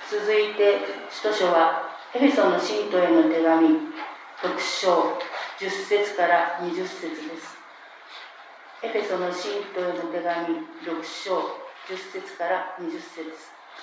続いて使徒書はエフェソの信徒への手紙6章10節から20節です。エフェソの信徒への手紙6章10節から20節。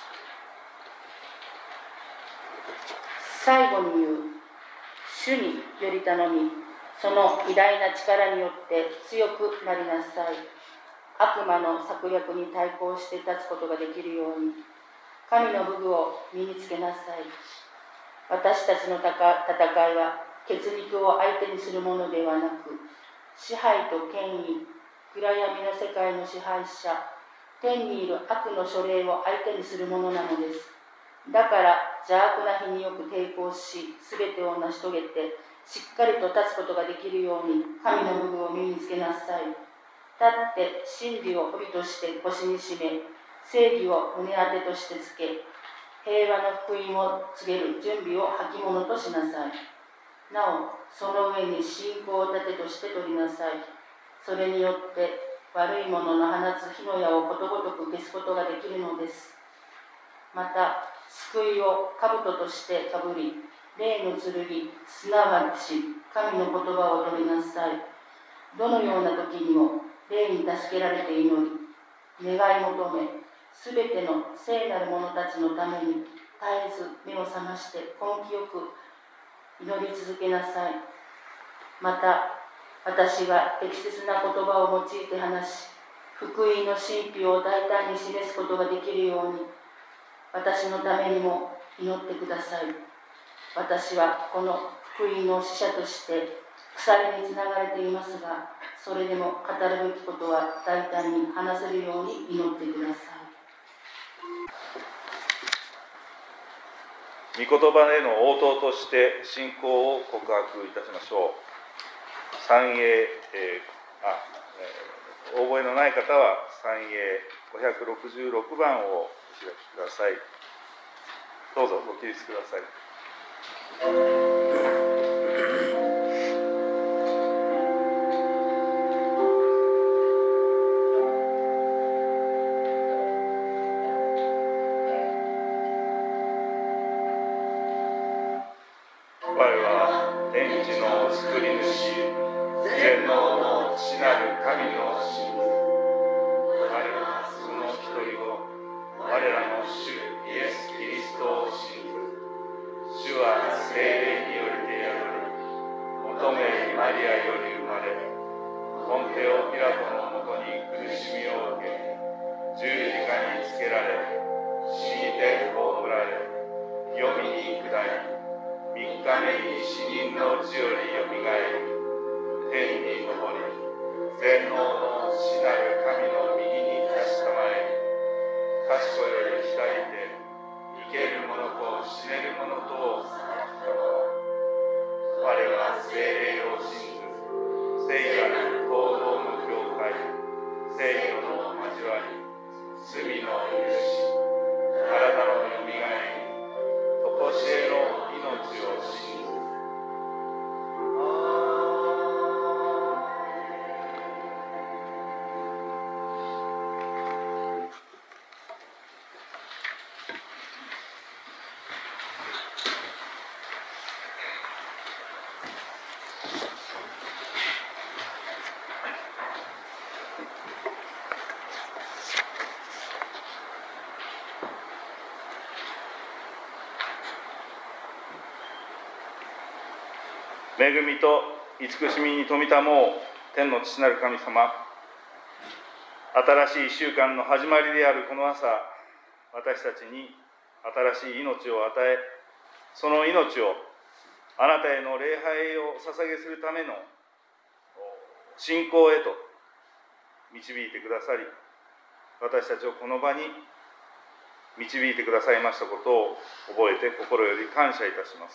最後に言う、主により頼み、その偉大な力によって強くなりなさい。悪魔の策略に対抗して立つことができるように、神の武具を身につけなさい。私たちの戦いは血肉を相手にするものではなく、支配と権威、暗闇の世界の支配者、天にいる悪の書類を相手にするものなのです。だから邪悪な日によく抵抗し、すべてを成し遂げて、しっかりと立つことができるように、神の武具を身につけなさい。立って真理を帯として腰に締め、正義を胸当てとしてつけ、平和の福音を告げる準備を履物としなさい。なお、その上に信仰を盾として取りなさい。それによって悪いものの放つ火の矢をことごとく消すことができるのです。また、救いを兜としてかぶり、霊の剣、すなわち神の言葉を取りなさい。どのような時にも霊に助けられて祈り、願い求め、すべての聖なる者たちのために絶えず目を覚まして根気よく祈り続けなさい。また、私が適切な言葉を用いて話し、福音の神秘を大胆に示すことができるように、私のためにも祈ってください。私はこの福音の使者として鎖につながれていますが、それでも語るべきことは大胆に話せるように祈ってください。 御言葉への応答として信仰を告白いたしましょう。賛詠、お覚えのない方は賛詠566番をお開きください。どうぞご起立ください。我は天地の作り主、全能の父なる神の真実。我はその一人を、我らの主イエス・キリストを信ず。主は聖霊によりて宿り、乙女マリアより生まれ、ポンテオ・ピラトのもとに苦しみを受け、十字架につけられ、死にて葬られ、黄泉に下り、3日目に死人のうちよりよみがえり、天に昇り、全能の父なる神の右に立ちたまえ、賢より来たりて、生ける者と死ねる者とを裁きたまわ。我は聖霊を信ず、聖なる行動の教会、聖女の交わり、罪の許し、体のよみがえり、とこしえの命を信ず。恵みと慈しみに富みたもう天の父なる神様、新しい1週間の始まりであるこの朝、私たちに新しい命を与え、その命をあなたへの礼拝を捧げするための信仰へと導いてくださり、私たちをこの場に導いてくださいましたことを覚えて心より感謝いたします。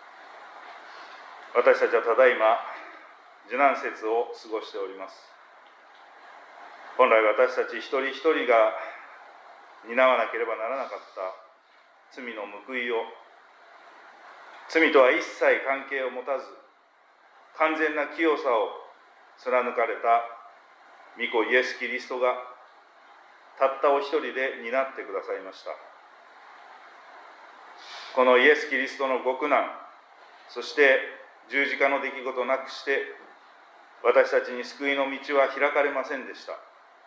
私たちはただいま受難節を過ごしております。本来私たち一人一人が担わなければならなかった罪の報いを、罪とは一切関係を持たず完全な清さを貫かれた御子イエス・キリストがたったお一人で担ってくださいました。 このイエス・キリストのご苦難、そして十字架の出来事なくして私たちに救いの道は開かれませんでした。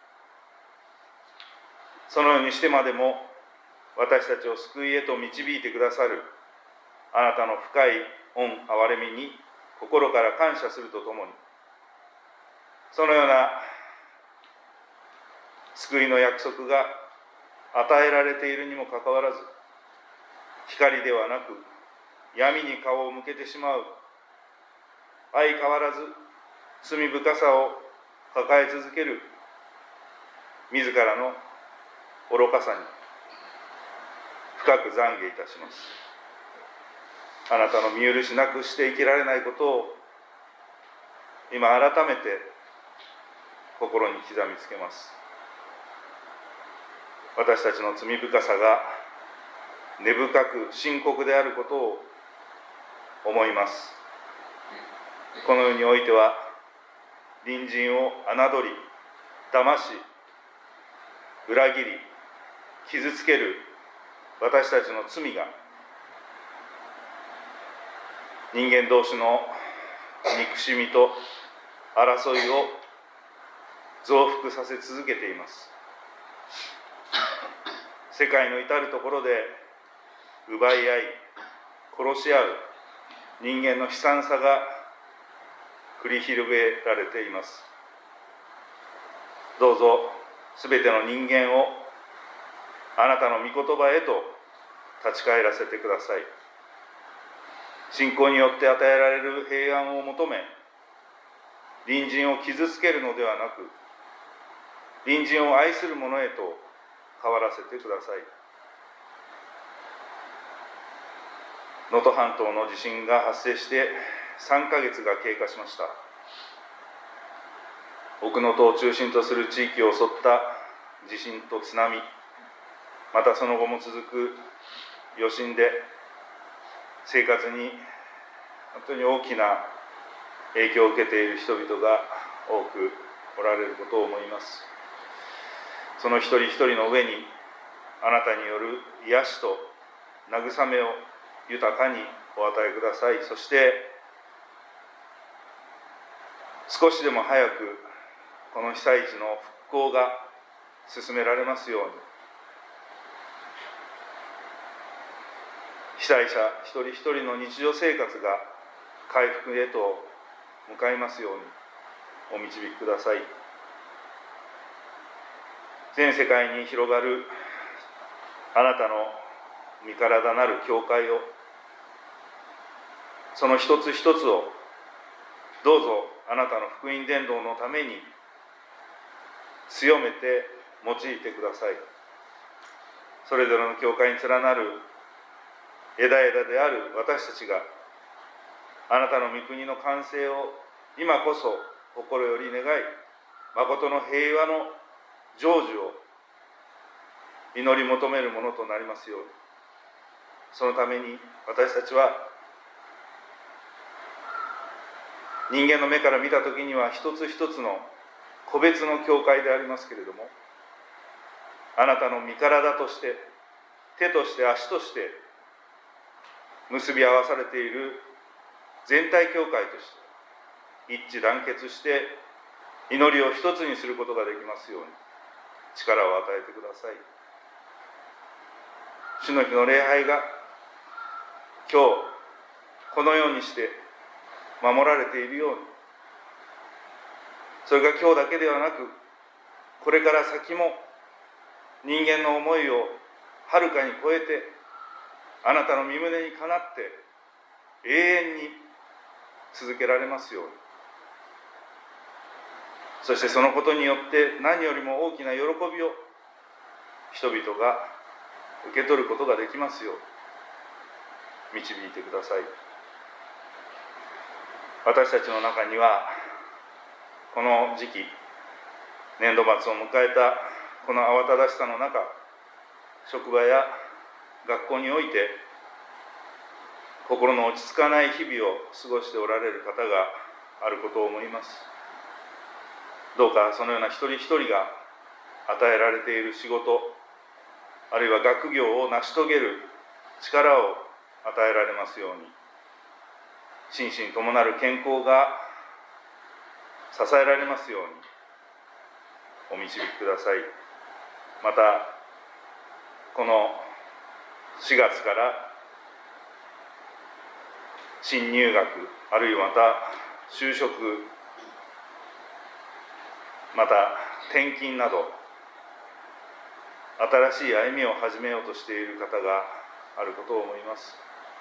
そのようにしてまでも私たちを救いへと導いてくださるあなたの深い恩憐れみに心から感謝するとともに、そのような救いの約束が与えられているにもかかわらず、光ではなく闇に顔を向けてしまう、相変わらず罪深さを抱え続ける自らの愚かさに深く懺悔いたします。あなたの見許しなくして生きられないことを今改めて心に刻みつけます。私たちの罪深さが根深く深刻であることを思います。この世においては隣人を侮り、騙し、裏切り、傷つける私たちの罪が人間同士の憎しみと争いを増幅させ続けています。世界の至るところで奪い合い、殺し合う人間の悲惨さが繰り広げられています。どうぞすべての人間をあなたの御言葉へと立ち返らせてください。信仰によって与えられる平安を求め、隣人を傷つけるのではなく、隣人を愛する者へと変わらせてください。能登半島の地震が発生して3ヶ月が経過しました。奥能登を中心とする地域を襲った地震と津波、またその後も続く余震で生活に本当に大きな影響を受けている人々が多くおられることを思います。その一人一人の上にあなたによる癒しと慰めを豊かにお与えください。そして少しでも早くこの被災地の復興が進められますように、被災者一人一人の日常生活が回復へと向かいますようにお導きください。全世界に広がるあなたの身体なる教会を、その一つ一つをどうぞあなたの福音伝道のために強めて用いてください。それぞれの教会に連なる枝々である私たちがあなたの御国の完成を今こそ心より願い、誠の平和の成就を祈り求めるものとなりますように。そのために私たちは人間の目から見たときには一つ一つの個別の教会でありますけれども、あなたの身体として、手として足として結び合わされている全体教会として一致団結して祈りを一つにすることができますように力を与えてください。主の日の礼拝が今日このようにして守られているように、それが今日だけではなくこれから先も人間の思いをはるかに超えてあなたの御胸にかなって永遠に続けられますように、そしてそのことによって何よりも大きな喜びを人々が受け取ることができますよう導いてください。私たちの中にはこの時期、年度末を迎えたこの慌ただしさの中、職場や学校において心の落ち着かない日々を過ごしておられる方があることを思います。どうかそのような一人一人が与えられている仕事、あるいは学業を成し遂げる力を与えられますように、心身ともなる健康が支えられますようにお導きください。またこの4月から新入学、あるいはまた就職、また転勤など新しい歩みを始めようとしている方があることを思います。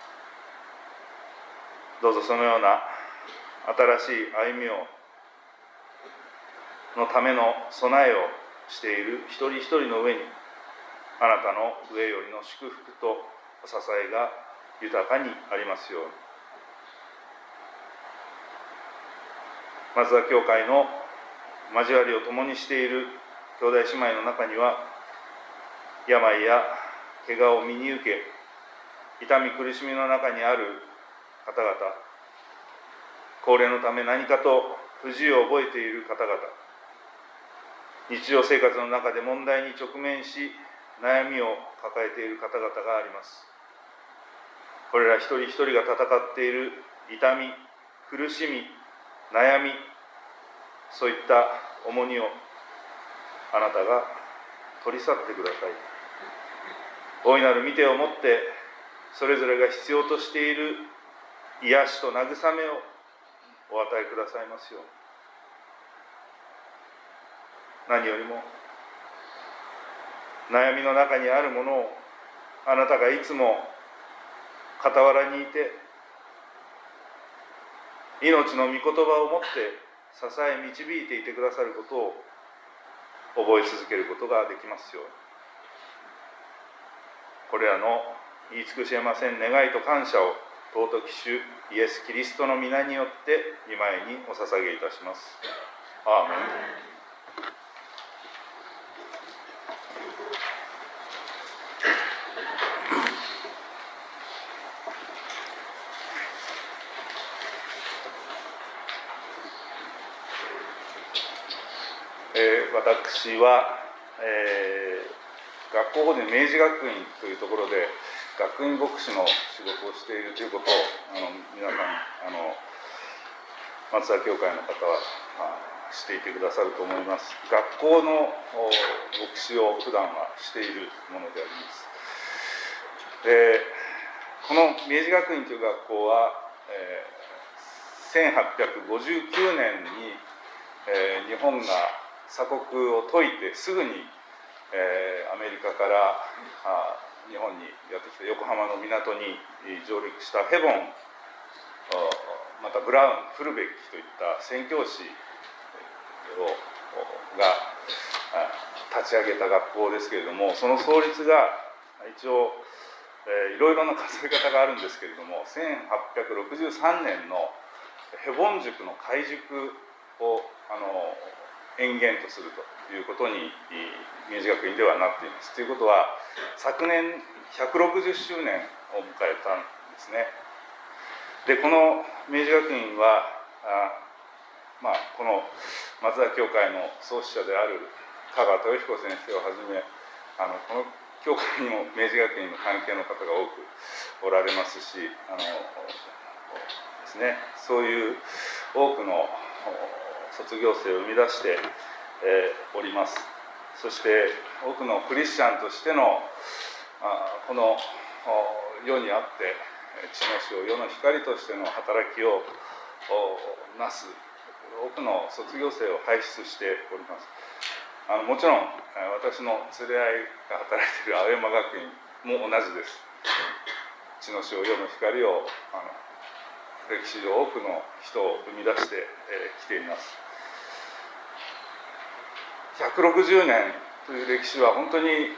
どうぞそのような新しい歩みのための備えをしている一人一人の上に、あなたの上よりの祝福と支えが豊かにありますように。松田教会の交わりを共にしている兄弟姉妹の中には、病や怪我を身に受け、痛み苦しみの中にある方々、高齢のため何かと不自由を覚えている方々、日常生活の中で問題に直面し悩みを抱えている方々があります。これら一人一人が戦っている痛み、苦しみ、悩み、そういった重荷をあなたが取り去ってください。大いなる御手をもってそれぞれが必要としている癒しと慰めをお与えくださいますように。何よりも悩みの中にあるものをあなたがいつも傍らにいて、命の御言葉をもって支え導いていてくださることを覚え続けることができますように。これらの言い尽くしえません願いと感謝を尊き主イエス・キリストの皆によって御前にお捧げいたします。アーメン。私は、学校法人明治学院というところで学院牧師の仕事をしているということを皆さん松田教会の方は知っていてくださると思います。学校の牧師を普段はしているものであります。で、この明治学院という学校は、1859年に、日本が鎖国を解いてすぐに、アメリカから日本にやってきた横浜の港に上陸したヘボン、またブラウン、フルベッキといった宣教師が立ち上げた学校ですけれども、その創立が一応いろいろな数え方があるんですけれども、1863年のヘボン塾の開塾を延元とするということに明治学院ではなっています。ということは昨年160周年を迎えたんですね。で、この明治学院はこの松田教会の創始者である香川豊彦先生をはじめこの教会にも明治学院の関係の方が多くおられますし、ですね、そういう多くの卒業生を生み出しております。そして多くのクリスチャンとしてのこの世にあって地の死を世の光としての働きをなす多くの卒業生を輩出しております。もちろん私の連れ合いが働いている青山学院も同じです。地の死を世の光を歴史上多くの人を生み出してきています。160年という歴史は本当に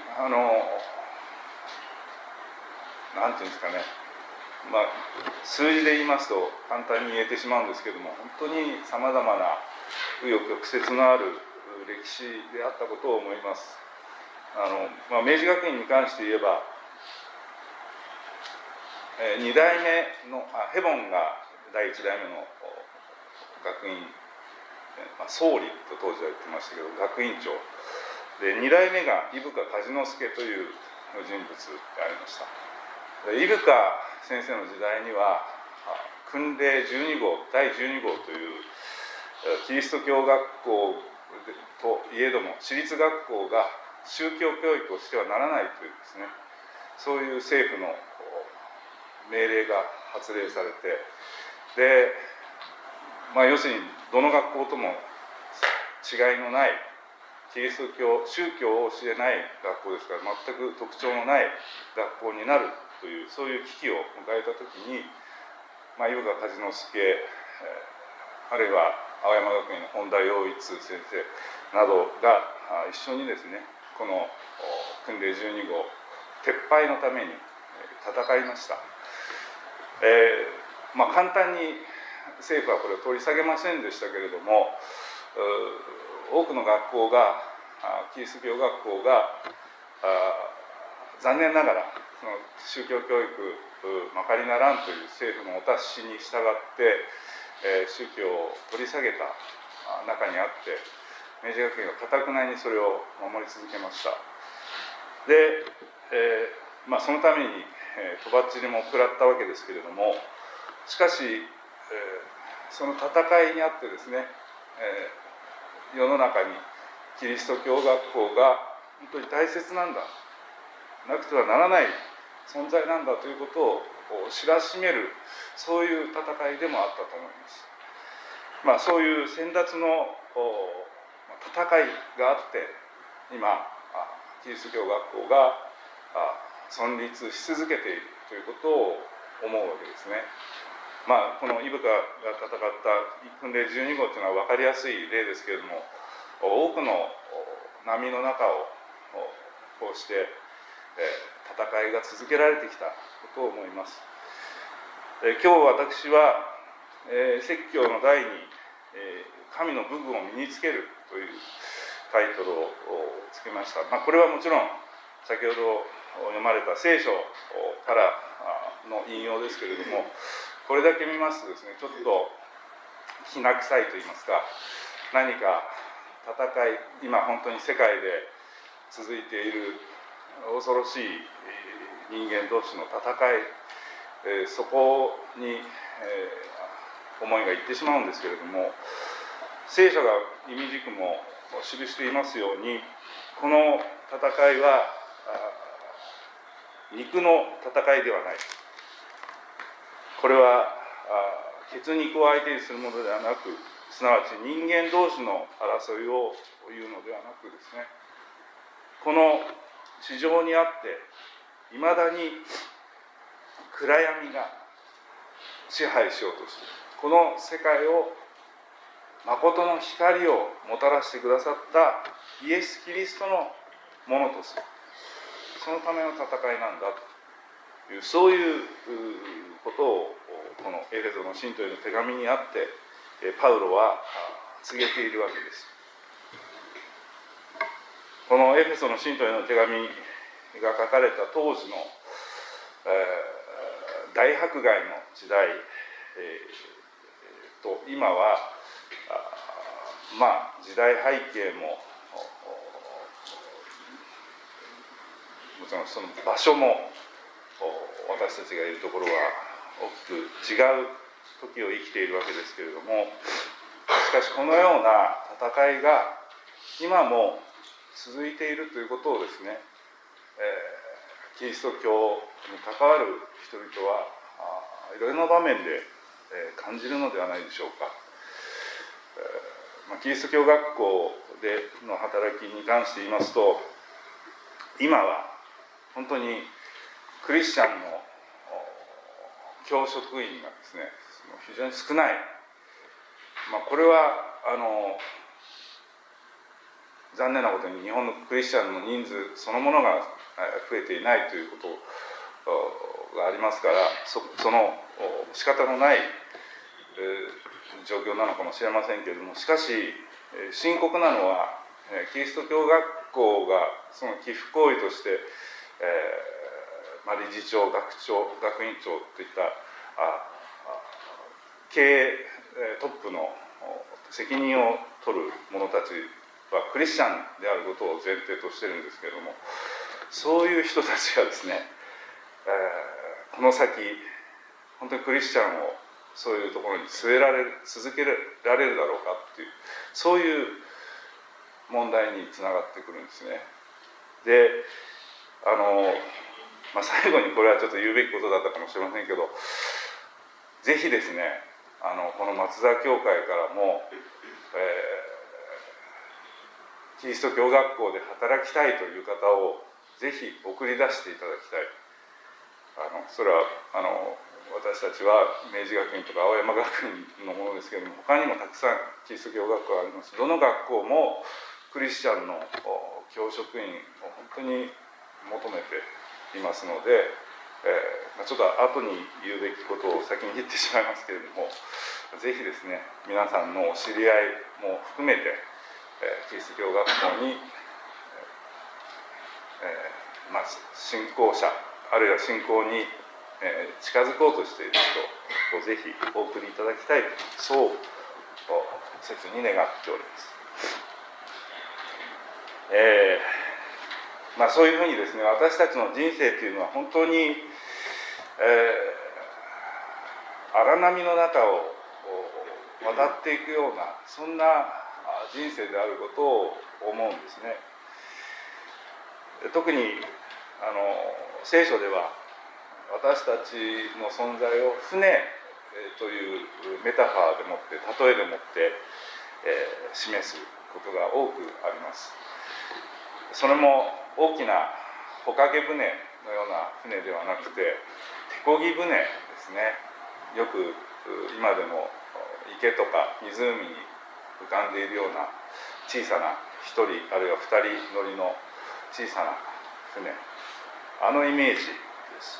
なんていうんですかね、数字で言いますと簡単に言えてしまうんですけども、本当にさまざまな紆余曲折のある歴史であったことを思います。明治学院に関して言えば2代目のヘボンが第1代目の学院総理と当時は言ってましたけど学院長で、2代目が伊深梶之助という人物でありました。伊深先生の時代には訓令12号第12号というキリスト教学校といえども私立学校が宗教教育をしてはならないというですね、そういう政府の命令が発令されて、で、要するにどの学校とも違いのないキリスト教宗教を教えない学校ですから全く特徴のない学校になるというそういう危機を迎えた時に、伊深梶之助、あるいは青山学院の本田洋一先生などが一緒にですね、この訓令12号撤廃のために戦いました。簡単に政府はこれを取り下げませんでしたけれども、多くの学校がキリスト教学校が残念ながらその宗教教育まかりならんという政府のお達しに従って宗教を取り下げた中にあって、明治学院は堅くなにそれを守り続けました。で、そのためにとばっちりも食らったわけですけれども、しかし、その戦いにあってですね、世の中にキリスト教学校が本当に大切なんだ、なくてはならない存在なんだということを知らしめる、そういう戦いでもあったと思います。そういう先達の戦いがあって今キリスト教学校が存立し続けているということを思うわけですね。この伊深が戦った訓令12号というのは分かりやすい例ですけれども、多くの波の中をこうして戦いが続けられてきたことを思います。今日私は説教の題に神の武具を身につけるというタイトルをつけました。これはもちろん先ほど読まれた聖書からの引用ですけれども、これだけ見ますとですね、ちょっときな臭いといいますか、何か戦い、今本当に世界で続いている恐ろしい人間同士の戦い、そこに思いがいってしまうんですけれども、聖書が意味軸も記していますように、この戦いは肉の戦いではない。これは血肉を相手にするものではなく、すなわち人間同士の争いを言うのではなくですね、この地上にあっていまだに暗闇が支配しようとしている、この世界を誠の光をもたらしてくださったイエス・キリストのものとする、そのための戦いなんだという、そういうことをこのエフェソの信徒への手紙にあってパウロは告げているわけです。このエフェソの信徒への手紙が書かれた当時の大迫害の時代と今は時代背景ももちろんその場所も私たちがいるところは大きく違う時を生きているわけですけれども、しかしこのような戦いが今も続いているということをですね、キリスト教に関わる人々はいろいろな場面で感じるのではないでしょうか。キリスト教学校での働きに関して言いますと、今は本当にクリスチャンの教職員がですね非常に少ない。これは残念なことに日本のクリスチャンの人数そのものが増えていないということがありますから、その仕方のない状況なのかもしれませんけれども、しかし深刻なのはキリスト教学校がその寄附行為として理事長、学長、学院長といった経営トップの責任を取る者たちはクリスチャンであることを前提としているんですけれども、そういう人たちがですね、この先本当にクリスチャンをそういうところに続けられるだろうかっていう、そういう問題につながってくるんですね。で、最後にこれはちょっと言うべきことだったかもしれませんけど、ぜひですね、この松沢教会からも、キリスト教学校で働きたいという方をぜひ送り出していただきたい。それは私たちは明治学院とか青山学院のものですけれども、他にもたくさんキリスト教学校があります。どの学校もクリスチャンの教職員を本当に求めていますので、ちょっと後に言うべきことを先に言ってしまいますけれども、ぜひですね、皆さんのお知り合いも含めて、キリスト教学校に、信仰者あるいは信仰に、近づこうとしている人をぜひお送りいただきたいと、そう切に願っております。そういうふうにですね、私たちの人生というのは本当に、荒波の中を渡っていくような、そんな人生であることを思うんですね。特に聖書では私たちの存在を船というメタファーでもって例えでもって、示すことが多くあります。それも大きな帆掛け船のような船ではなくて手漕ぎ船ですね。よく今でも池とか湖に浮かんでいるような小さな1人あるいは2人乗りの小さな船、イメージです。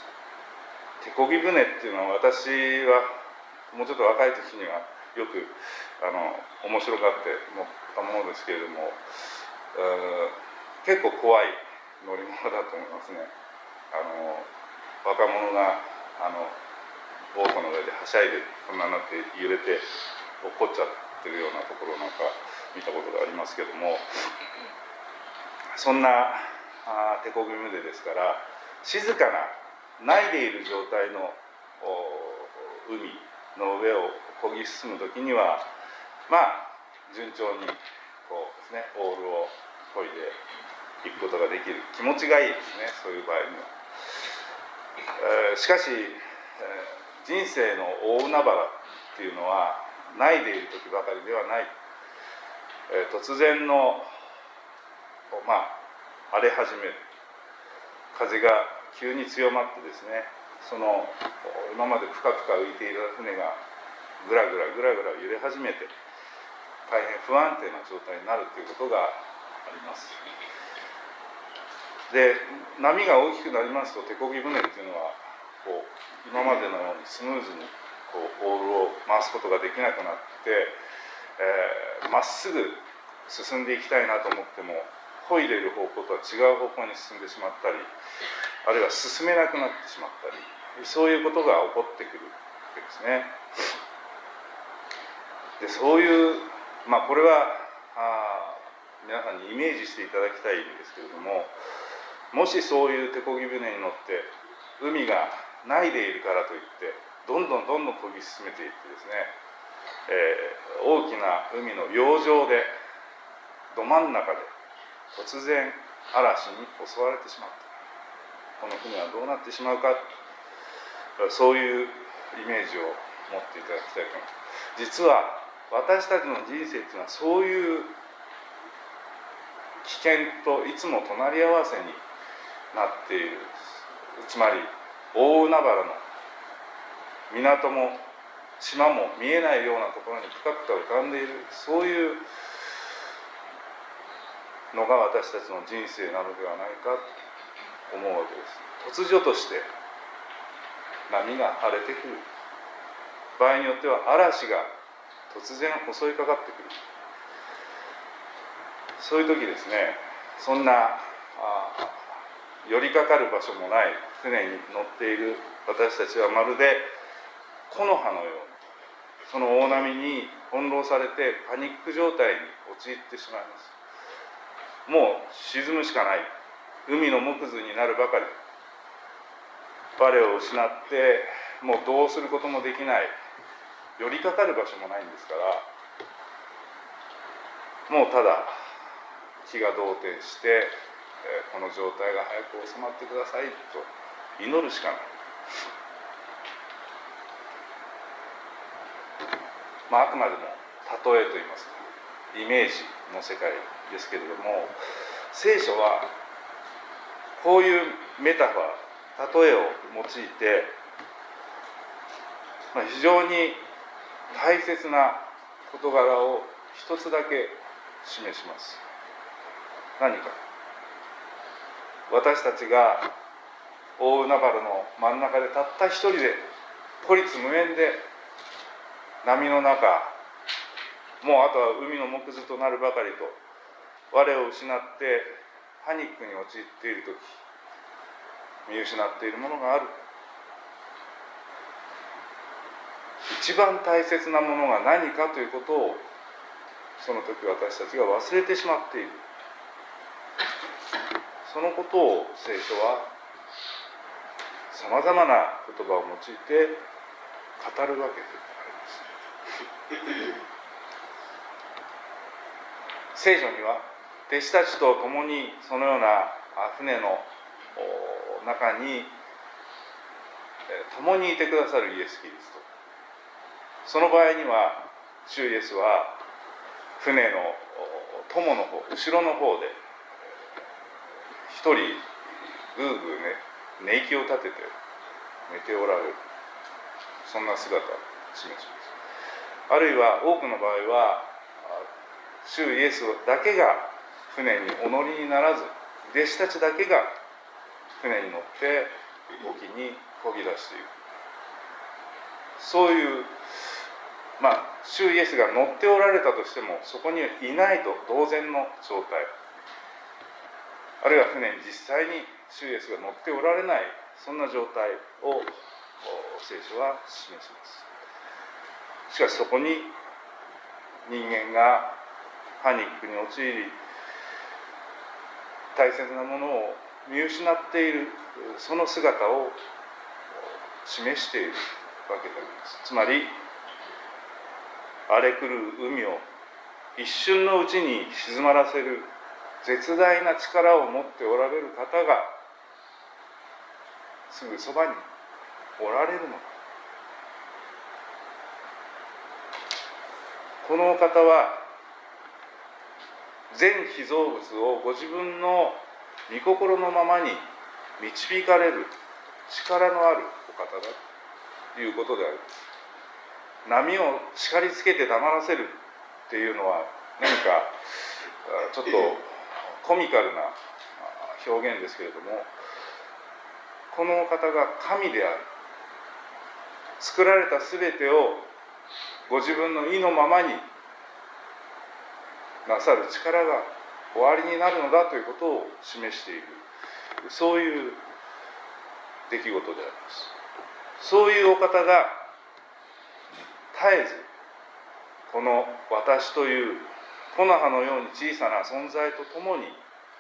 手漕ぎ船っていうのは私はもうちょっと若い時にはよく面白がって乗ったものですけれども、結構怖い乗り物だと思いますね。若者がボートの上ではしゃいでこんなになって揺れて落っこっちゃってるようなところなんか見たことがありますけども、そんな手漕ぎ船ですから、静かなないでいる状態の海の上を漕ぎ進む時には順調にこうですね、オールを漕いでいくことができる、気持ちがいいですね、そういう場合には。しかし、人生の大海原っていうのはないでいる時ばかりではない。突然の荒れ始める風が急に強まってですね、その今までぷかぷか浮いている船がぐらぐら揺れ始めて大変不安定な状態になるということがあります。で、波が大きくなりますと手漕ぎ船っていうのはこう今までのようにスムーズにこうオールを回すことができなくなって、まっすぐ進んでいきたいなと思っても漕いでいる方向とは違う方向に進んでしまったり、あるいは進めなくなってしまったり、そういうことが起こってくるわけですね。で、そういうこれは皆さんにイメージしていただきたいんですけれども、もしそういう手漕ぎ船に乗って海がないでいるからといってどんどん漕ぎ進めていってですね、大きな海の洋上でど真ん中で突然嵐に襲われてしまった、この船はどうなってしまうか、そういうイメージを持っていただきたいと思います。実は私たちの人生というのはそういう危険といつも隣り合わせになっている。つまり大海原の港も島も見えないようなところにぷかぷか浮かんでいる、そういうのが私たちの人生なのではないかと思うわけです。突如として波が荒れてくる、場合によっては嵐が突然襲いかかってくる、そういう時ですね、そんな寄りかかる場所もない船に乗っている私たちはまるで木の葉のように、その大波に翻弄されてパニック状態に陥ってしまいます。もう沈むしかない、海の木図になるばかり、我を失ってもうどうすることもできない、寄りかかる場所もないんですから、もうただ気が動転して、この状態が早く収まってくださいと祈るしかない。あくまでも例えといいますか、イメージの世界ですけれども、聖書はこういうメタファー、例えを用いて、非常に大切な事柄を一つだけ示します。何か、私たちが大海原の真ん中でたった一人で孤立無縁で波の中、もうあとは海の藻くずとなるばかりと我を失ってパニックに陥っているとき、見失っているものがある。一番大切なものが何かということを、その時私たちが忘れてしまっている。そのことを聖書はさまざまな言葉を用いて語るわけであります。聖書には弟子たちと共にそのような船の中に共にいてくださるイエス・キリスト、その場合には主イエスは船の友の方、後ろの方で一人ぐうぐうね、寝息を立てて寝ておられる、そんな姿を示します。あるいは多くの場合は主イエスだけが船にお乗りにならず、弟子たちだけが船に乗って沖に漕ぎ出していく、そういう主イエスが乗っておられたとしてもそこにいないと同然の状態、あるいは船に実際に主イエスが乗っておられない、そんな状態を聖書は示します。しかしそこに人間がパニックに陥り、大切なものを見失っている、その姿を示しているわけであります。つまり荒れ狂う海を一瞬のうちに静まらせる絶大な力を持っておられる方がすぐそばにおられるのか。このお方は全被造物をご自分の御心のままに導かれる力のあるお方だということであります。波を叱りつけて黙らせるっていうのは何かちょっとコミカルな表現ですけれども、このお方が神である、作られたすべてをご自分の意のままになさる力がおありになるのだということを示している、そういう出来事であります。そういうお方が絶えずこの私という木の葉のように小さな存在とともに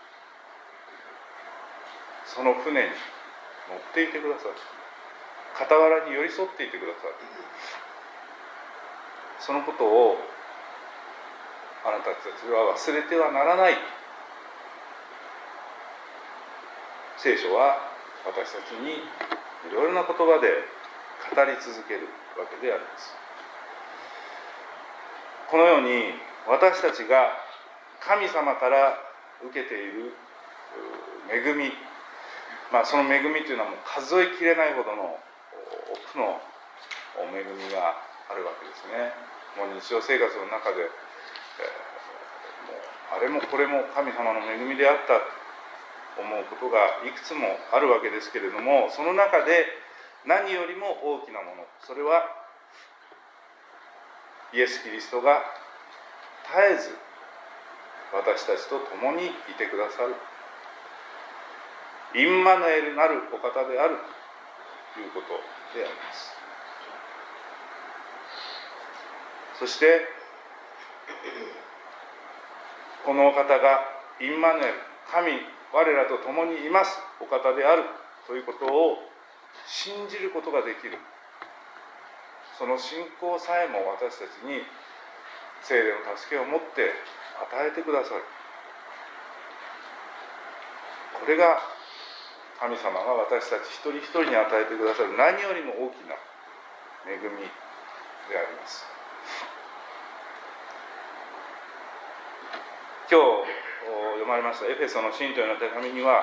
その船に乗っていてくださる、傍らに寄り添っていてくださる、そのことをあなたたちは忘れてはならない。聖書は私たちにいろいろな言葉で語り続けるわけであります。このように私たちが神様から受けている恵み、その恵みというのはもう数えきれないほどの多くの恵みがあるわけですね。もう日常生活の中で、もうあれもこれも神様の恵みであったと思うことがいくつもあるわけですけれども、その中で何よりも大きなもの、それはイエス・キリストが絶えず私たちと共にいてくださるインマヌエルなるお方であるということであります。そしてこのお方がインマヌエル、神我らと共にいますお方であるということを信じることができる、 その信仰さえも私たちに聖霊の助けをもって与えてくださる。これが神様が私たち一人一人に与えてくださる何よりも大きな恵みであります。今日読まれましたエフェソの信徒への手紙には、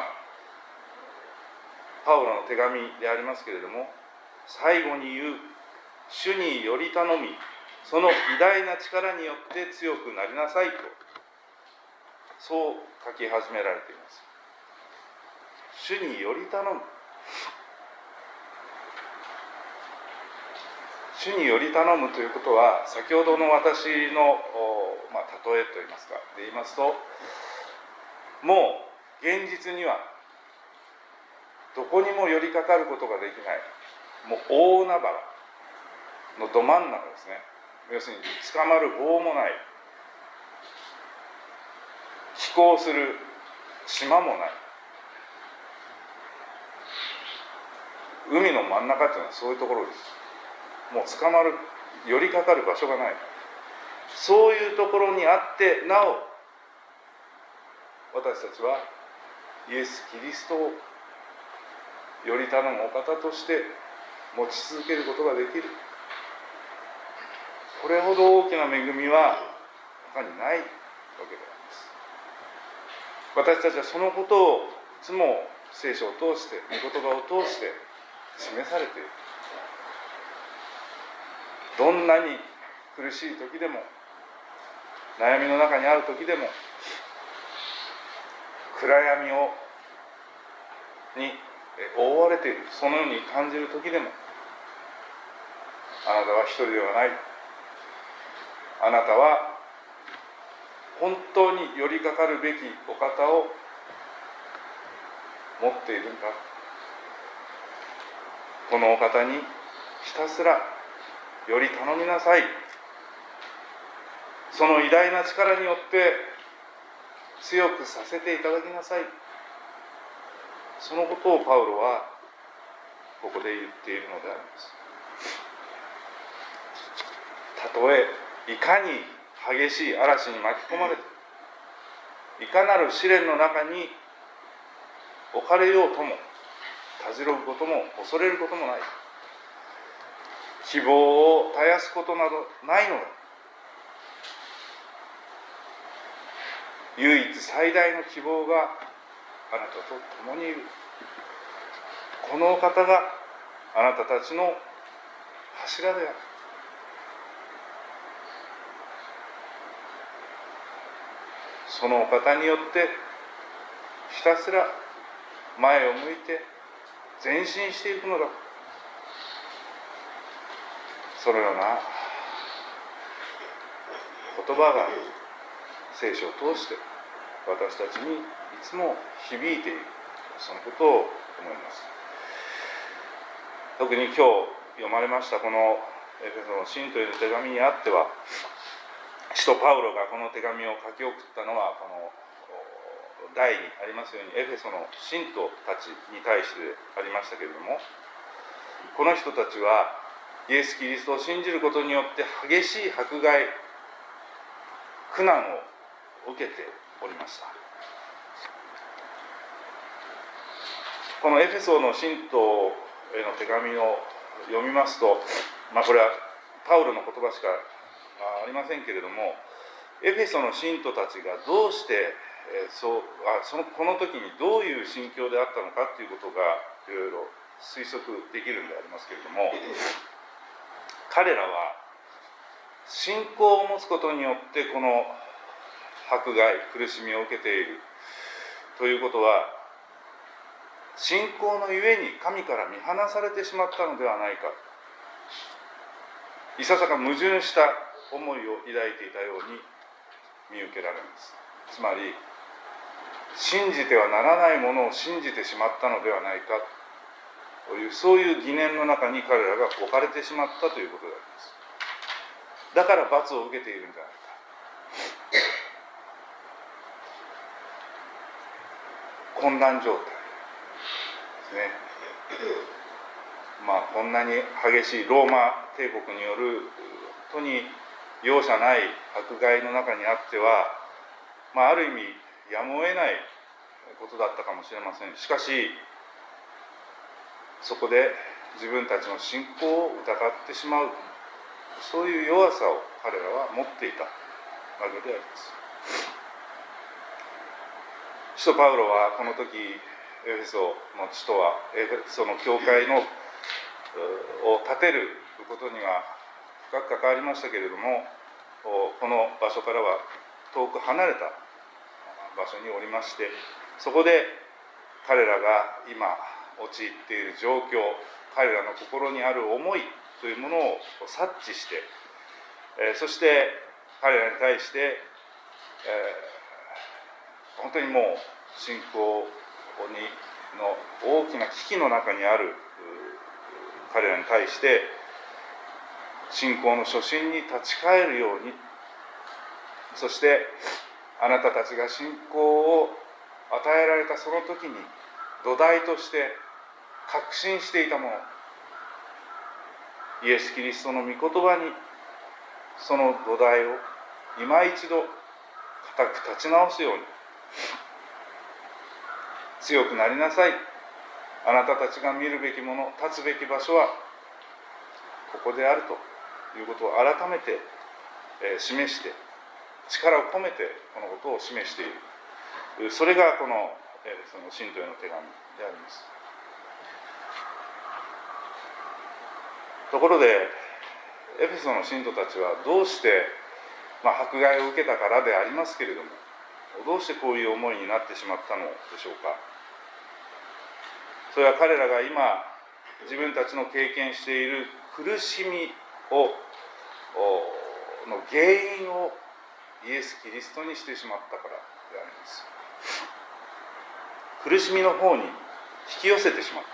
パウロの手紙でありますけれども、最後に言う主により頼み、その偉大な力によって強くなりなさいと、そう書き始められています。主により頼む。主により頼むということは、先ほどの私の、例えといいますかで言いますと、もう現実にはどこにも寄りかかることができない、もう大海原のど真ん中ですね。要するに捕まる棒もない、飛行する島もない、海の真ん中っていうのはそういうところです。もう捕まる、寄りかかる場所がない、そういうところにあってなお、私たちはイエス・キリストをより頼むお方として持ち続けることができる。これほど大きな恵みは他にないわけであります。私たちはそのことをいつも聖書を通して、御言葉を通して示されている。どんなに苦しい時でも、悩みの中にある時でも、暗闇に覆われている、そのように感じる時でも、あなたは一人ではない。あなたは本当に寄りかかるべきお方を持っているんだ。このお方にひたすらより頼みなさい。その偉大な力によって強くさせていただきなさい。そのことをパウロはここで言っているのであります。たとえいかに激しい嵐に巻き込まれて、いかなる試練の中に置かれようとも、たじろぐことも恐れることもない。希望を絶やすことなどないのだ。唯一最大の希望があなたと共にいる。このお方があなたたちの柱である。そのお方によってひたすら前を向いて前進していくのだ。そのような言葉が聖書を通して私たちにいつも響いている、そのことを思います。特に今日読まれましたこのエフェソの信徒への手紙にあっては、使徒パウロがこの手紙を書き送ったのは、この題にありますようにエフェソの信徒たちに対してありましたけれども、この人たちはイエス・キリストを信じることによって激しい迫害、苦難を受けておりました。このエフェソの信徒への手紙を読みますと、これはパウロの言葉しかありませんけれども、エフェソの信徒たちがどうしてこの時にどういう心境であったのかということがいろいろ推測できるんでありますけれども、彼らは信仰を持つことによってこの迫害、苦しみを受けているということは、信仰のゆえに神から見放されてしまったのではないか、いささか矛盾した思いを抱いていたように見受けられます。つまり信じてはならないものを信じてしまったのではないかという、そういう疑念の中に彼らが置かれてしまったということであります。だから罰を受けているんじゃないか。混乱状態ですね。こんなに激しいローマ帝国による本当に容赦ない迫害の中にあっては、ある意味やむを得ないことだったかもしれません。しかしそこで自分たちの信仰を疑ってしまう、そういう弱さを彼らは持っていたわけであります。使徒パウロはこの時エフェソの地とはエフェソの教会のを建てることには深く関わりましたけれども、この場所からは遠く離れた場所におりまして、そこで彼らが今陥っている状況、彼らの心にある思いというものを察知して、そして彼らに対して、本当にもう信仰の大きな危機の中にある彼らに対して信仰の初心に立ち返るように、そしてあなたたちが信仰を与えられたその時に土台として確信していたもの、イエス・キリストの御言葉にその土台を今一度固く立ち直すように、強くなりなさい、あなたたちが見るべきもの、立つべき場所はここであるということを改めて示して、力を込めてこのことを示している、それがこのその信徒への手紙であります。ところでエフェソの信徒たちはどうして、迫害を受けたからでありますけれども、どうしてこういう思いになってしまったのでしょうか。それは彼らが今自分たちの経験している苦しみの原因をイエス・キリストにしてしまったからであります。苦しみの方に引き寄せてしまった。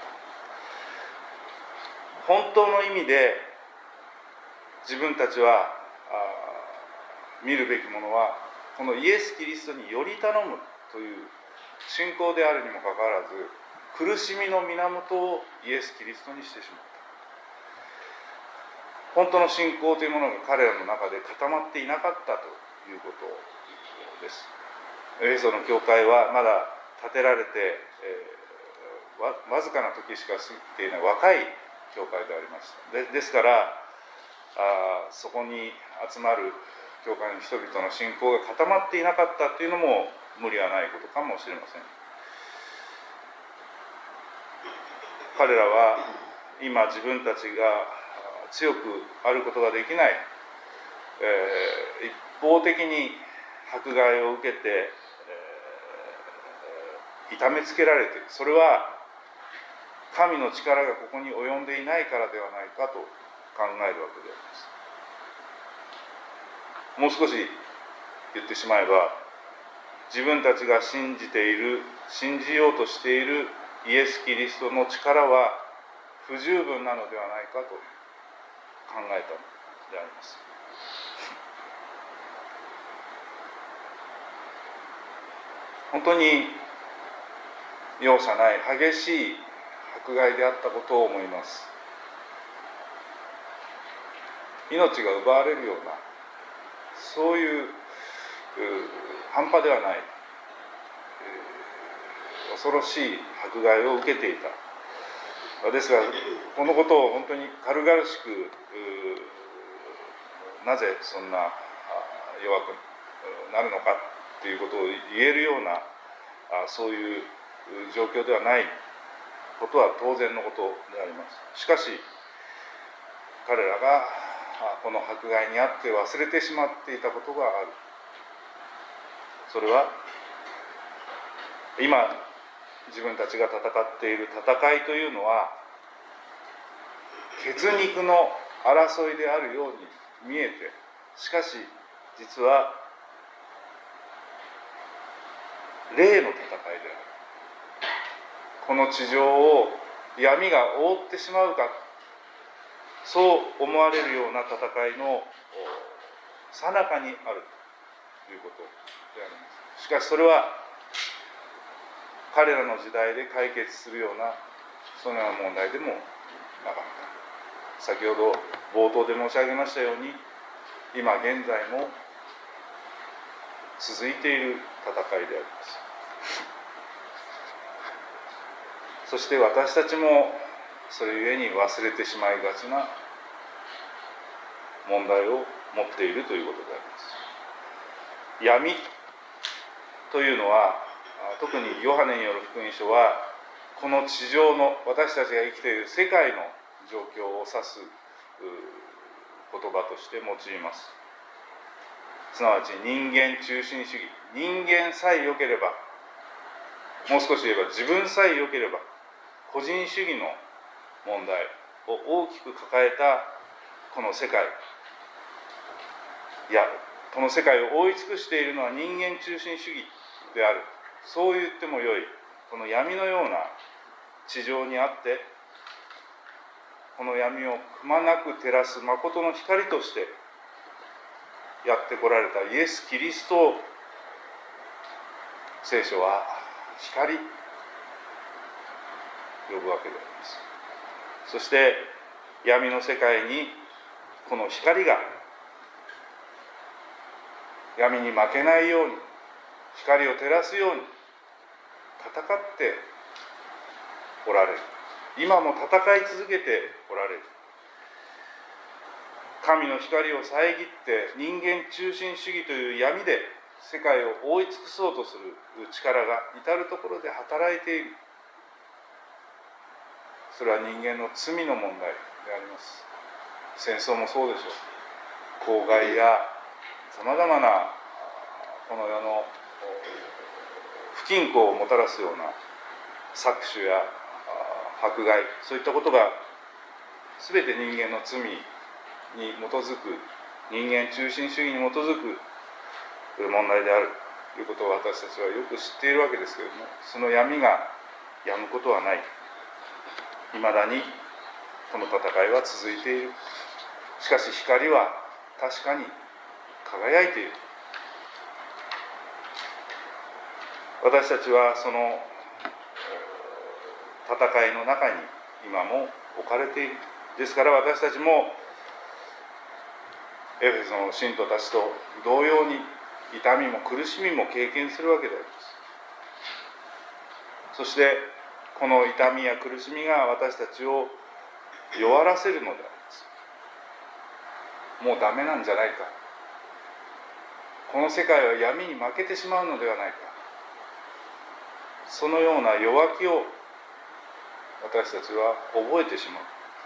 本当の意味で自分たちは見るべきものはこのイエス・キリストにより頼むという信仰であるにもかかわらず、苦しみの源をイエス・キリストにしてしまった。本当の信仰というものが彼らの中で固まっていなかったということです。エフェソの教会はまだ建てられて、わずかな時しか過ぎていない若い教会でありました。ですからそこに集まる教会の人々の信仰が固まっていなかったというのも無理はないことかもしれません。彼らは今自分たちが強くあることができない、一方的に迫害を受けて、痛めつけられている。それは神の力がここに及んでいないからではないかと考えるわけであります。もう少し言ってしまえば、自分たちが信じようとしているイエス・キリストの力は不十分なのではないかと考えたのであります。本当に容赦ない激しい迫害であったことを思います。命が奪われるような、そういう半端ではない恐ろしい迫害を受けていた。ですがこのことを本当に軽々しくなぜそんな弱くなるのかということを言えるようなそういう状況ではないことは当然のことであります。しかし彼らがこの迫害にあって忘れてしまっていたことがある。それは今自分たちが戦っている戦いというのは血肉の争いであるように見えて、しかし実は霊の戦いである。この地上を闇が覆ってしまうか、そう思われるような戦いの最中にあるということであります。しかしそれは彼らの時代で解決するようなそのような問題でもなかった。 先ほど冒頭で申し上げましたように、今現在も続いている戦いであります。そして私たちもそれゆえに忘れてしまいがちな問題を持っているということであります。闇というのは、特にヨハネによる福音書は、この地上の私たちが生きている世界の状況を指す言葉として用います。すなわち人間中心主義、人間さえ良ければ、もう少し言えば自分さえ良ければ、個人主義の問題を大きく抱えたこの世界、いやこの世界を覆い尽くしているのは人間中心主義である、そう言ってもよいこの闇のような地上にあって、この闇をくまなく照らす誠の光としてやってこられたイエス・キリストを聖書は光呼ぶわけであります。そして闇の世界にこの光が闇に負けないように、光を照らすように戦っておられる。今も戦い続けておられる。神の光を遮って人間中心主義という闇で世界を覆い尽くそうとする力が至るところで働いている。それは人間の罪の問題であります。戦争もそうでしょう。公害やさまざまなこの世の不均衡をもたらすような搾取や迫害、そういったことが全て人間の罪に基づく、人間中心主義に基づく問題であるということを私たちはよく知っているわけですけれども、その闇が止むことはない。いまだにこの戦いは続いている。しかし光は確かに輝いている。私たちはその戦いの中に今も置かれている。ですから私たちもエフェソの信徒たちと同様に痛みも苦しみも経験するわけであります。そしてこの痛みや苦しみが私たちを弱らせるのであります。もうダメなんじゃないか、この世界は闇に負けてしまうのではないか、そのような弱気を私たちは覚えてしまう。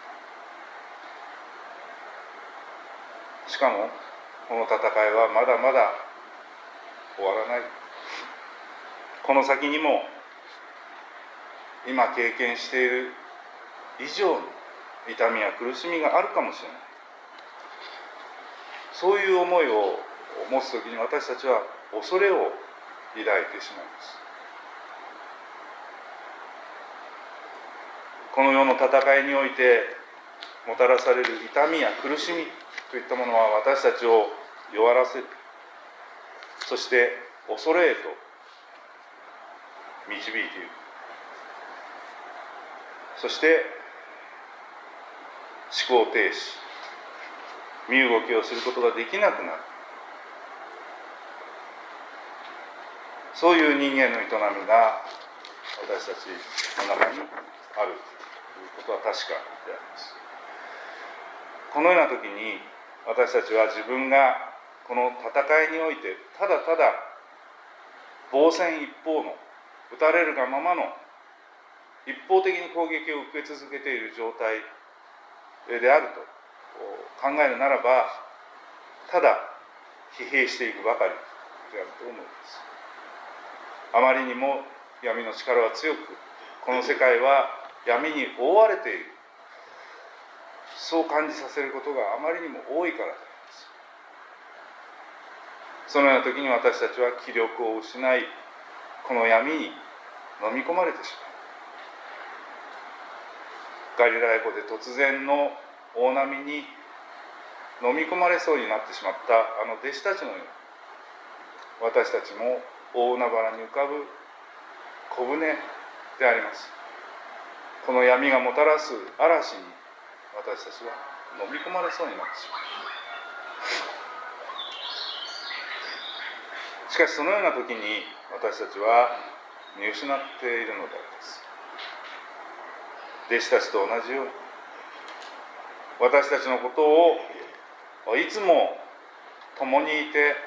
しかもこの戦いはまだまだ終わらない。この先にも今経験している以上に痛みや苦しみがあるかもしれない。そういう思いを持つときに私たちは恐れを抱いてしまいます。この世の戦いにおいてもたらされる痛みや苦しみといったものは私たちを弱らせる、そして恐れへと導いている。そして思考停止、身動きをすることができなくなる。そういう人間の営みが私たちの中にあるということは確かであります。このような時に私たちは自分がこの戦いにおいてただただ防戦一方の撃たれるがままの一方的に攻撃を受け続けている状態であると考えるならば、ただ疲弊していくばかりであると思います。あまりにも闇の力は強く、この世界は闇に覆われている、そう感じさせることがあまりにも多いからであります。そのような時に私たちは気力を失い、この闇に飲み込まれてしまう。ガリラヤ湖で突然の大波に飲み込まれそうになってしまったあの弟子たちのように、私たちも大海原に浮かぶ小舟であります。この闇がもたらす嵐に私たちは飲み込まれそうになってしまう。しかしそのような時に私たちは見失っているのであります。弟子たちと同じように、私たちのことをいつも共にいて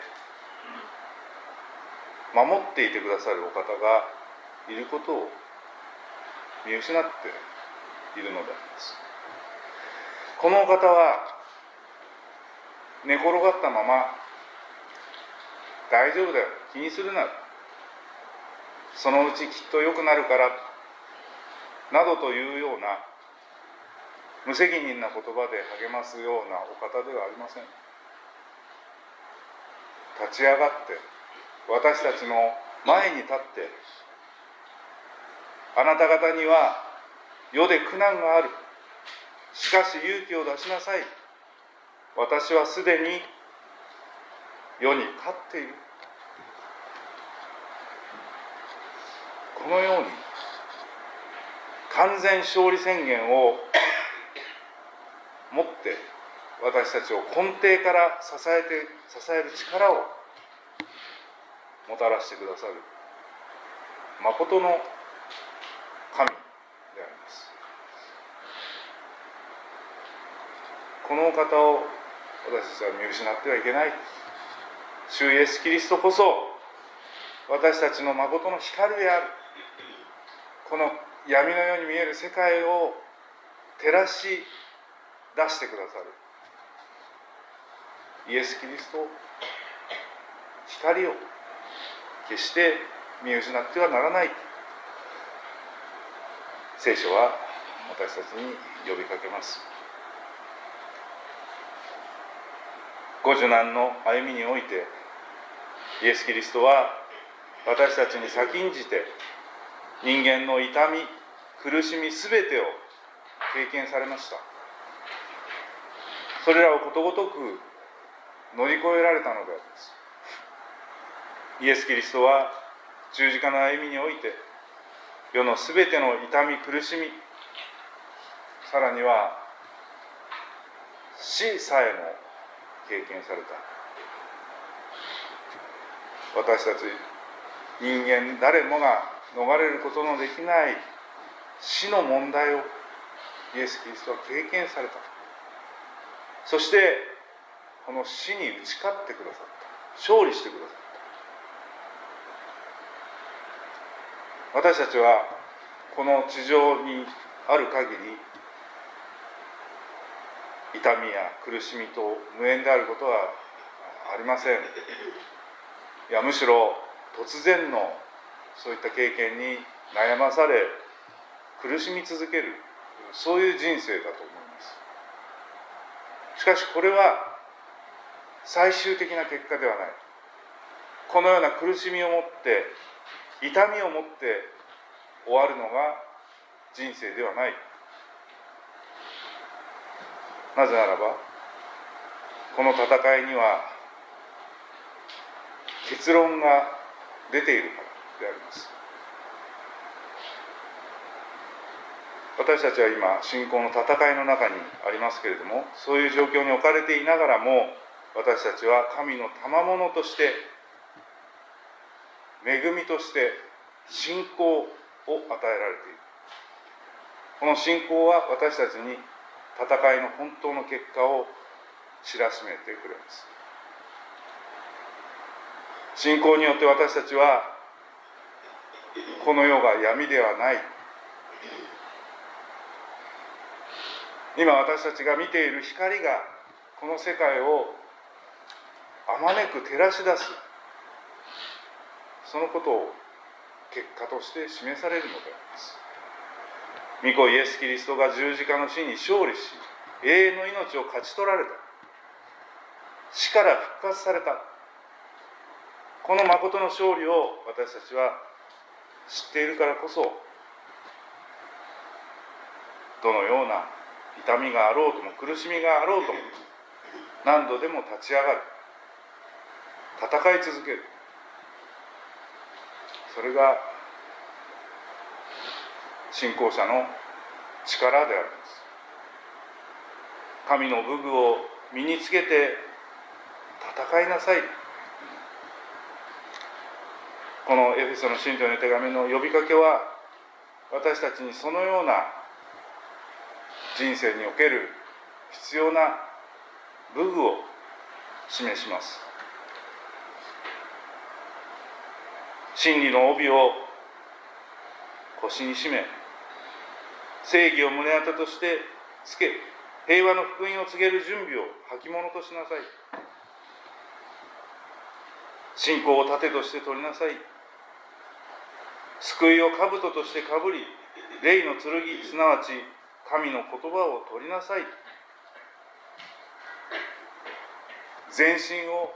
守っていてくださるお方がいることを見失っているのであります。このお方は寝転がったまま大丈夫だよ、気にするな、そのうちきっと良くなるからなどというような無責任な言葉で励ますようなお方ではありません。立ち上がって私たちの前に立って、あなた方には世で苦難がある、しかし勇気を出しなさい、私はすでに世に勝っている、このように完全勝利宣言を持って私たちを根底から支える力をもたらしてくださる誠の神であります。このお方を私たちは見失ってはいけない。主イエスキリストこそ私たちの誠の光である。この闇のように見える世界を照らし出してくださるイエスキリスト、光を決して見失ってはならない。聖書は私たちに呼びかけます。ご受難の歩みにおいて、イエス・キリストは私たちに先んじて人間の痛み、苦しみすべてを経験されました。それらをことごとく乗り越えられたのであります。イエス・キリストは十字架の歩みにおいて世のすべての痛み、苦しみ、さらには死さえも経験された。私たち人間誰もが逃れることのできない死の問題をイエス・キリストは経験された。そしてこの死に打ち勝ってくださった。勝利してくださった。私たちはこの地上にある限り、痛みや苦しみと無縁であることはありません。いや、むしろ突然のそういった経験に悩まされ苦しみ続ける、そういう人生だと思います。しかしこれは最終的な結果ではない。このような苦しみをもって痛みをもって終わるのが人生ではない。なぜならばこの戦いには結論が出ているからであります。私たちは今信仰の戦いの中にありますけれども、そういう状況に置かれていながらも、私たちは神の賜物として、恵みとして信仰を与えられている。この信仰は私たちに戦いの本当の結果を知らしめてくれます。信仰によって私たちはこの世が闇ではない、今私たちが見ている光がこの世界をあまねく照らし出す、そのことを結果として示されるのであります。御子イエス・キリストが十字架の死に勝利し、永遠の命を勝ち取られた。死から復活された。この誠の勝利を私たちは知っているからこそ、どのような痛みがあろうとも苦しみがあろうとも何度でも立ち上がる、戦い続ける、それが信仰者の力であります。 神の武具を身につけて戦いなさい。このエフェソの信徒の手紙の呼びかけは、私たちにそのような人生における必要な武具を示します。真理の帯を腰に締め、正義を胸当てとしてつけ、平和の福音を告げる準備を履物としなさい。信仰を盾として取りなさい。救いを兜としてかぶり、霊の剣、すなわち神の言葉を取りなさい。全身を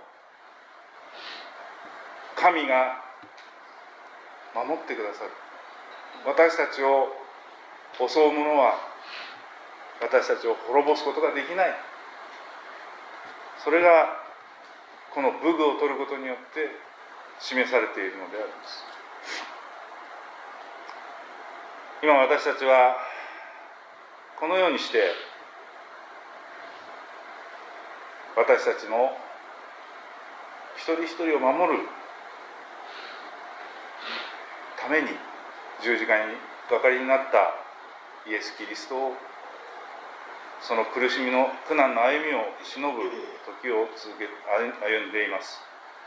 神が守ってくださる。私たちを襲う者は私たちを滅ぼすことができない。それがこの武具を取ることによって示されているのであります。今私たちはこのようにして私たちの一人一人を守るために十字架におかかりになったイエス・キリストを、その苦しみの苦難の歩みを忍ぶ時を歩んでいます。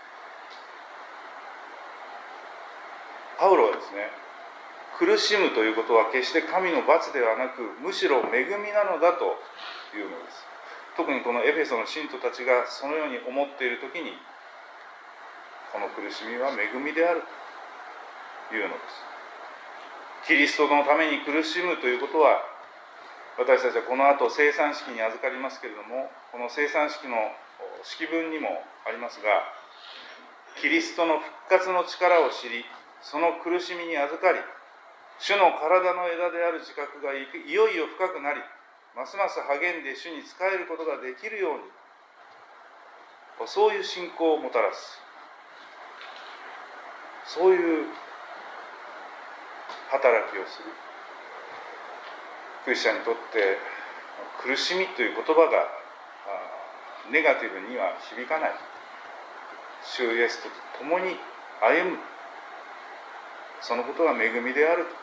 パウロはですね、苦しむということは決して神の罰ではなく、むしろ恵みなのだというのです。特にこのエフェソの信徒たちがそのように思っているときに、この苦しみは恵みであるというのです。キリストのために苦しむということは、私たちはこの後聖餐式に預かりますけれども、この聖餐式の式文にもありますが、キリストの復活の力を知り、その苦しみに預かり、主の体の枝である自覚がいよいよ深くなり、ますます励んで主に仕えることができるように、そういう信仰をもたらす、そういう働きをする。クリスチャンにとって苦しみという言葉がネガティブには響かない。主イエスと共に歩む、そのことが恵みであると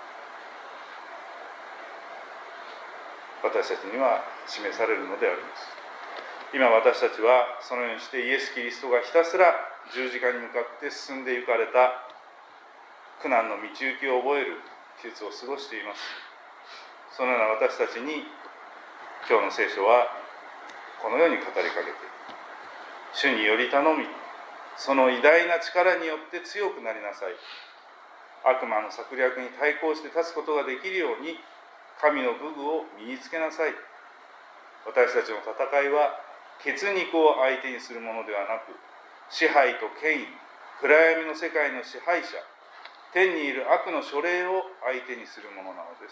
私たちには示されるのであります。今私たちはそのようにしてイエス・キリストがひたすら十字架に向かって進んで行かれた苦難の道行きを覚える季節を過ごしています。そのような私たちに今日の聖書はこのように語りかけている。主により頼み、その偉大な力によって強くなりなさい。悪魔の策略に対抗して立つことができるように神の武具を身につけなさい。私たちの戦いは血肉を相手にするものではなく、支配と権威、暗闇の世界の支配者、天にいる悪の書類を相手にするものなのです。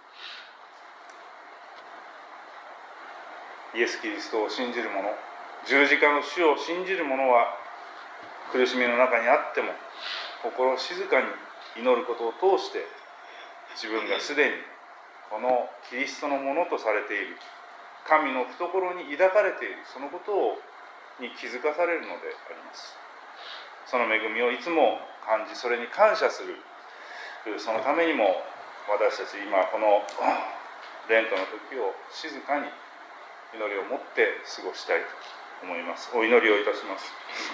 イエス・キリストを信じる者、十字架の主を信じる者は、苦しみの中にあっても心静かに祈ることを通して、自分がすでにこのキリストのものとされている、神の懐に抱かれている、そのことに気づかされるのであります。その恵みをいつも感じ、それに感謝する、そのためにも私たち今このレントの時を静かに祈りを持って過ごしたいと思います。お祈りをいたします。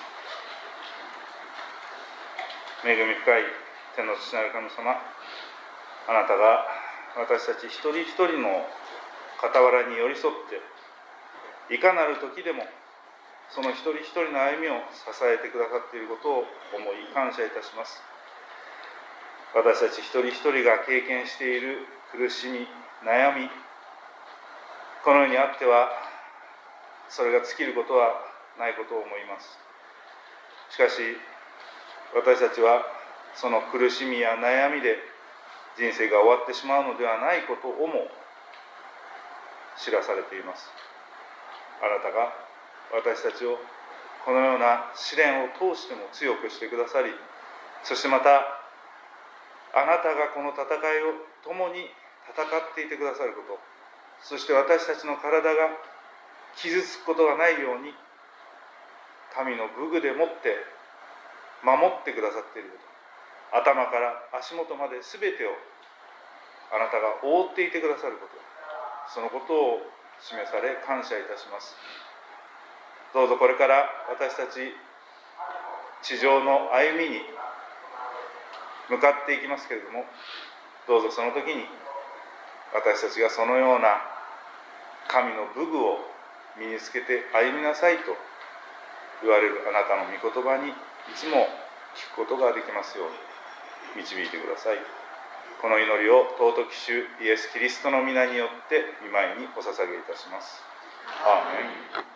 恵み深い天の父なる神様、あなたが私たち一人一人の傍らに寄り添って、いかなる時でもその一人一人の歩みを支えてくださっていることを思い感謝いたします。私たち一人一人が経験している苦しみ、悩み、この世にあってはそれが尽きることはないことを思います。しかし私たちはその苦しみや悩みで人生が終わってしまうのではないことをも知らされています。あなたが私たちをこのような試練を通しても強くしてくださり、そしてまたあなたがこの戦いを共に戦っていてくださること、 そして私たちの体が傷つくことがないように、神の武具でもって守ってくださっていること、頭から足元まで全てをあなたが覆っていてくださること、そのことを示され感謝いたします。どうぞこれから私たち地上の歩みに向かっていきますけれども、どうぞその時に私たちがそのような神の武具を身につけて歩みなさいと言われるあなたの御言葉にいつも聞くことができますように導いてください。この祈りを尊き主イエス・キリストの皆によって御前にお捧げいたします。アーメン。